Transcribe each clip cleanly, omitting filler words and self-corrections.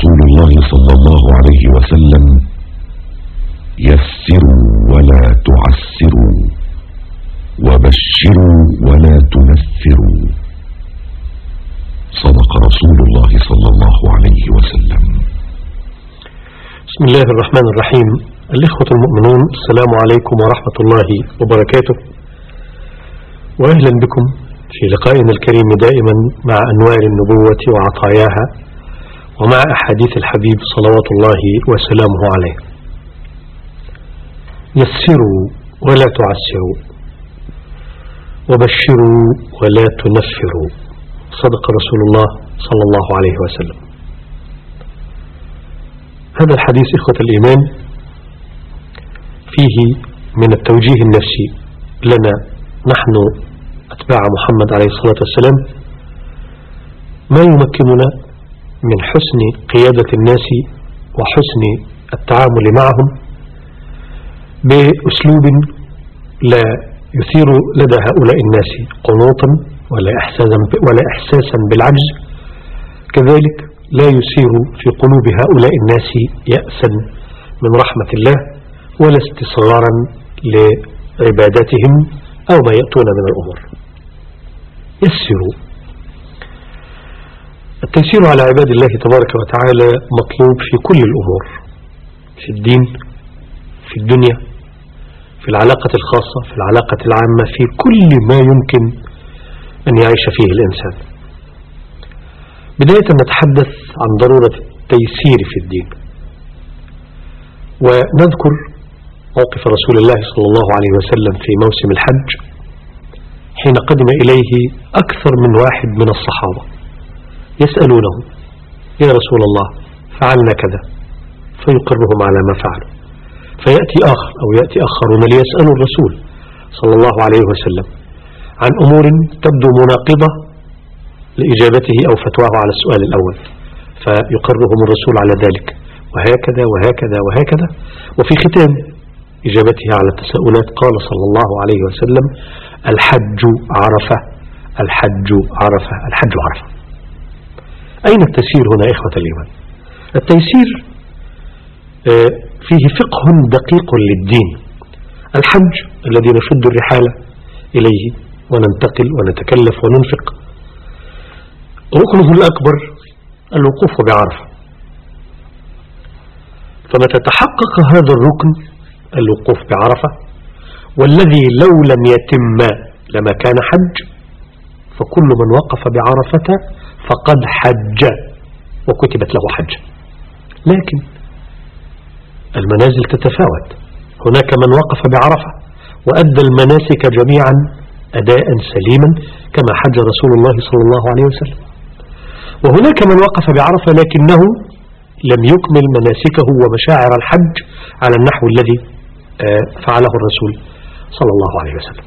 رسول الله صلى الله عليه وسلم: يسروا ولا تعسروا، وبشروا ولا تنفروا. صدق رسول الله صلى الله عليه وسلم. بسم الله الرحمن الرحيم. الإخوة المؤمنون، السلام عليكم ورحمة الله وبركاته، وأهلا بكم في لقائنا الكريم دائما مع أنوار النبوة وعطاياها، ومع أحاديث الحبيب صلوات الله وسلامه عليه. يسروا ولا تعسروا، وبشروا ولا تنفروا. صدق رسول الله صلى الله عليه وسلم. هذا الحديث إخوة الإيمان فيه من التوجيه النفسي لنا نحن أتباع محمد عليه الصلاة والسلام ما يمكننا من حسن قيادة الناس وحسن التعامل معهم بأسلوب لا يثير لدى هؤلاء الناس قنوطا ولا إحساسا بالعجز، كذلك لا يثير في قلوب هؤلاء الناس يأسا من رحمة الله ولا استصغارا لعباداتهم أو ما يأتون من الأمور. يسروا. التيسير على عباد الله تبارك وتعالى مطلوب في كل الأمور، في الدين، في الدنيا، في العلاقة الخاصة، في العلاقة العامة، في كل ما يمكن أن يعيش فيه الإنسان. بداية نتحدث عن ضرورة التيسير في الدين، ونذكر موقف رسول الله صلى الله عليه وسلم في موسم الحج حين قدم إليه أكثر من واحد من الصحابة يسألونه: يا رسول الله فعلنا كذا، فيقرهم على ما فعلوا، فيأتي آخر أو يأتي آخرون ليسألوا الرسول صلى الله عليه وسلم عن أمور تبدو مناقضة لإجابته أو فتواه على السؤال الأول، فيقرهم الرسول على ذلك، وهكذا وهكذا وهكذا. وفي ختام إجابته على التساؤلات قال صلى الله عليه وسلم: الحج عرفة، الحج عرفة، الحج عرفة. أين التيسير هنا إخوة الإيمان؟ التيسير فيه فقه دقيق للدين. الحج الذي نشد الرحال إليه وننتقل ونتكلف وننفق، ركنه الأكبر الوقوف بعرفة. فمتى تحقق هذا الركن الوقوف بعرفة، والذي لو لم يتم لما كان حج، فكل من وقف بعرفة فقد حج وكتبت له حج. لكن المنازل تتفاوت. هناك من وقف بعرفة وأدى المناسك جميعا أداء سليما كما حج رسول الله صلى الله عليه وسلم، وهناك من وقف بعرفة لكنه لم يكمل مناسكه ومشاعر الحج على النحو الذي فعله الرسول صلى الله عليه وسلم.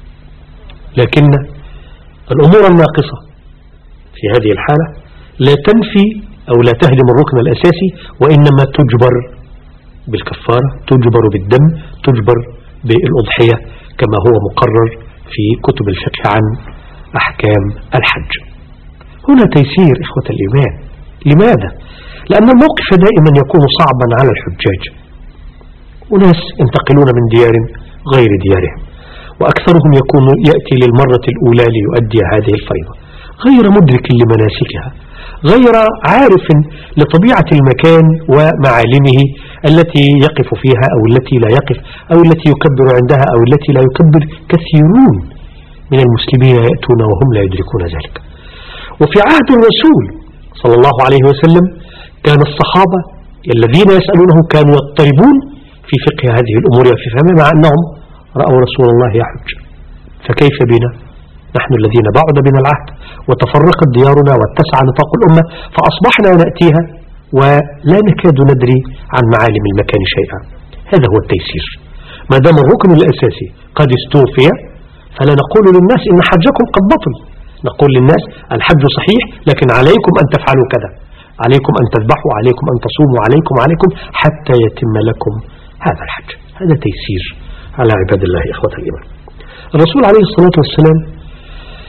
لكن الأمور الناقصة في هذه الحالة لا تنفي أو لا تهدم الركن الأساسي، وإنما تجبر بالكفارة، تجبر بالدم، تجبر بالأضحية كما هو مقرر في كتب الفقه عن أحكام الحج. هنا تيسير إخوة الإيمان. لماذا؟ لأن الموقف دائما يكون صعبا على الحجاج، وناس ينتقلون من ديار غير ديارهم، وأكثرهم يأتي للمرة الأولى ليؤدي هذه الفريضة، غير مدرك لمناسكها، غير عارف لطبيعة المكان ومعالمه التي يقف فيها أو التي لا يقف، أو التي يكبر عندها أو التي لا يكبر. كثيرون من المسلمين يأتون وهم لا يدركون ذلك. وفي عهد الرسول صلى الله عليه وسلم كان الصحابة الذين يسألونه كانوا يضطربون في فقه هذه الأمور وفي فهمها، مع أنهم رأوا رسول الله يحج. فكيف بنا نحن الذين بعد بنا العهد وتفرقت ديارنا واتسع نطاق الأمة، فأصبحنا نأتيها ولا نكاد ندري عن معالم المكان شيئا. هذا هو التيسير. ما دام الركن الأساسي قد استوفي فلا نقول للناس إن حجكم قد بطل، نقول للناس الحج صحيح لكن عليكم أن تفعلوا كذا، عليكم أن تذبحوا، عليكم أن تصوموا، عليكم حتى يتم لكم هذا الحج. هذا تيسير على عباد الله إخوة الإيمان. الرسول عليه الصلاة والسلام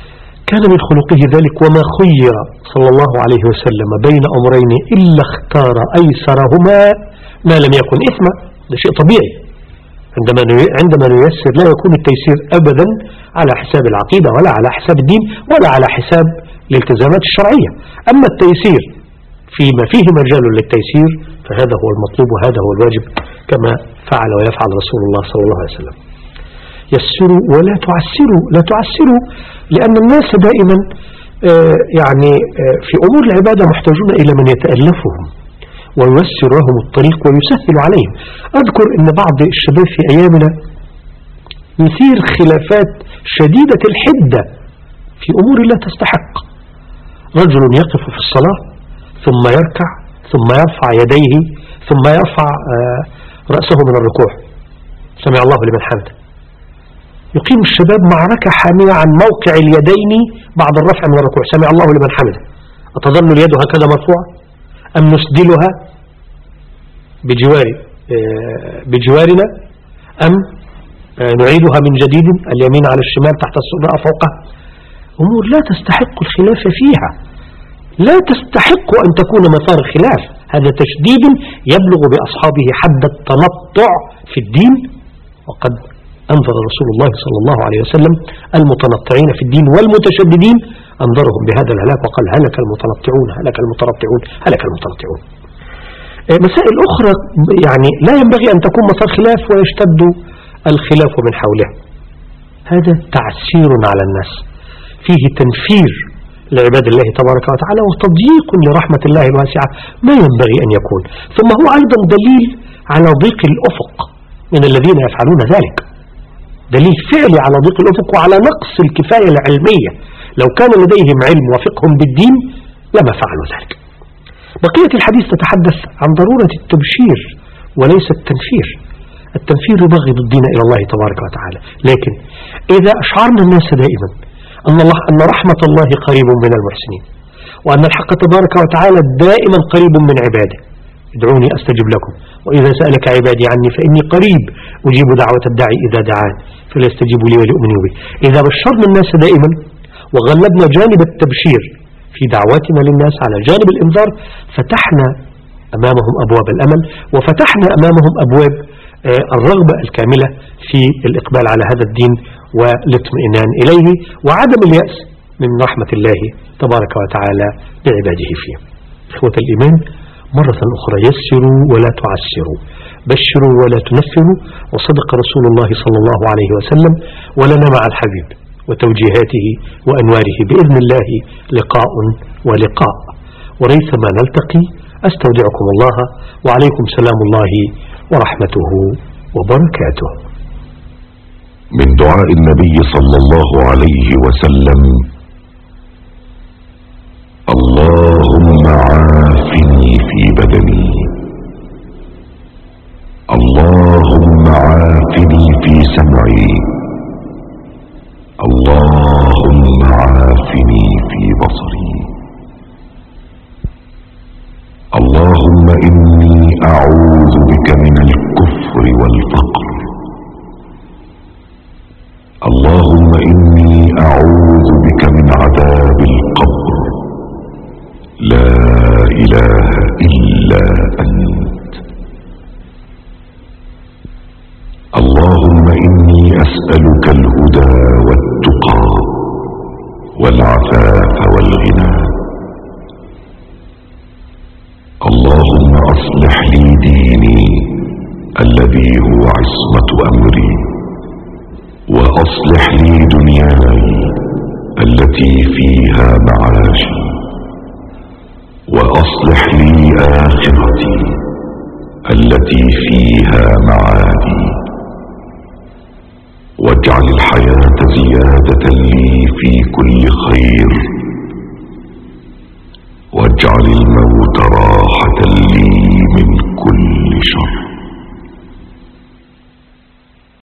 كان من خلقه ذلك، وما خير صلى الله عليه وسلم بين أمرين إلا اختار أيسرهما ما لم يكن إثما. ده شيء طبيعي، عندما نيسر لا يكون التيسير أبدا على حساب العقيدة ولا على حساب الدين ولا على حساب الالتزامات الشرعية. أما التيسير فيما فيه مجال للتيسير فهذا هو المطلوب وهذا هو الواجب، كما فعل ويفعل رسول الله صلى الله عليه وسلم. يسروا ولا تعسروا، لا تعسروا، لأن الناس دائما في أمور العبادة محتاجون إلى من يتألفهم وييسر لهم الطريق ويسهل عليهم. أذكر أن بعض الشباب في أيامنا يثير خلافات شديدة الحدة في أمور لا تستحق. رجل يقف في الصلاة ثم يركع ثم يرفع يديه ثم يرفع رأسه من الركوع، سمع الله لمن حمده. يقيم الشباب معركة حامية عن موقع اليدين بعد الرفع من الركوع، سمع الله لمن حمده. أتظل اليد هكذا مرفوعة أم نسدلها بجوارنا أم نعيدها من جديد، اليمين على الشمال تحت السرة فوقها؟ أمور لا تستحق الخلاف فيها، لا تستحق أن تكون مسار خلاف. هذا تشديد يبلغ بأصحابه حد التنطع في الدين، وقد أنذر رسول الله صلى الله عليه وسلم المتنطعين في الدين والمتشددين، أنذرهم بهذا الهلاك وقال هلك المتنطعون هلك المتنطعون هلك المتنطعون. مسائل أخرى لا ينبغي أن تكون مسار خلاف ويشتد الخلاف من حوله. هذا تعسير على الناس، فيه تنفير لعباد الله تبارك وتعالى وتضييق لرحمة الله الواسعة ما ينبغي أن يكون. ثم هو أيضا دليل على ضيق الأفق من الذين يفعلون ذلك، دليل فعلي على ضيق الأفق وعلى نقص الكفاية العلمية. لو كان لديهم علم وفقه بالدين لما فعلوا ذلك. بقية الحديث تتحدث عن ضرورة التبشير وليس التنفير. التنفير يبغض الدين إلى الله تبارك وتعالى، لكن إذا أشعرنا الناس دائما أن رحمة الله قريب من المحسنين، وأن الحق تبارك وتعالى دائما قريب من عباده، ادعوني أستجب لكم وإذا سألك عبادي عني فإني قريب أجيب دعوة الداعي إذا دعان فليستجيبوا لي وليؤمنوا بي. إذا بشرنا الناس دائما وغلبنا جانب التبشير في دعواتنا للناس على جانب الإنذار، فتحنا أمامهم أبواب الأمل وفتحنا أمامهم أبواب الرغبة الكاملة في الإقبال على هذا الدين والاطمئنان إليه وعدم اليأس من رحمة الله تبارك وتعالى بعباده فيه. إخوة الإيمان، مرة أخرى يسروا ولا تعسروا، بشروا ولا تنفروا. وصدق رسول الله صلى الله عليه وسلم، ولنا مع الحبيب وتوجيهاته وأنواره بإذن الله لقاء ولقاء، وريثما نلتقي أستودعكم الله وعليكم سلام الله ورحمته وبركاته. من دعاء النبي صلى الله عليه وسلم: اللهم عافني في بدني، اللهم عافني في سمعي، اللهم عافني في بصري، اللهم إني أعوذ بك من الكفر والفقر، اللهم إني أعوذ بك من عذاب القبر، لا إله إلا أنت. اللهم إني أسألك الهدى والتقى والعفاف والغنى. اللهم أصلح لي ديني الذي هو عصمة أمري، وأصلح لي دنياي التي فيها معاشي، وأصلح لي آخرتي التي فيها معادي، واجعل الحياة زيادة لي في كل خير